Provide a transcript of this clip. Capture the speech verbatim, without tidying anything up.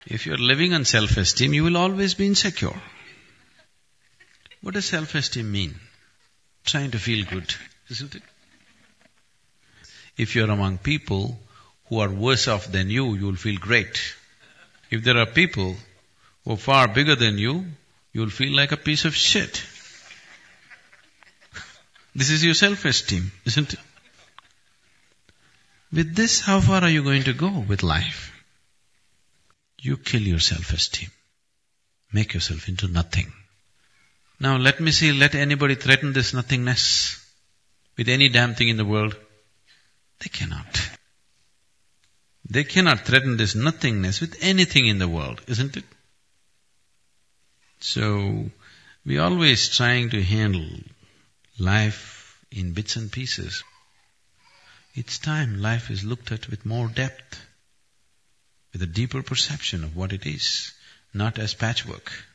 If you're living on self-esteem, you will always be insecure. What does self-esteem mean? Trying to feel good, isn't it? If you're among people who are worse off than you, you'll feel great. If there are people who are far bigger than you, you'll feel like a piece of shit. This is your self-esteem, isn't it? With this, how far are you going to go with life? You kill your self-esteem. Make yourself into nothing. Now let me see, let anybody threaten this nothingness with any damn thing in the world. They cannot. They cannot threaten this nothingness with anything in the world, isn't it? So, we are always trying to handle life in bits and pieces. It's time life is looked at with more depth, with a deeper perception of what it is, not as patchwork.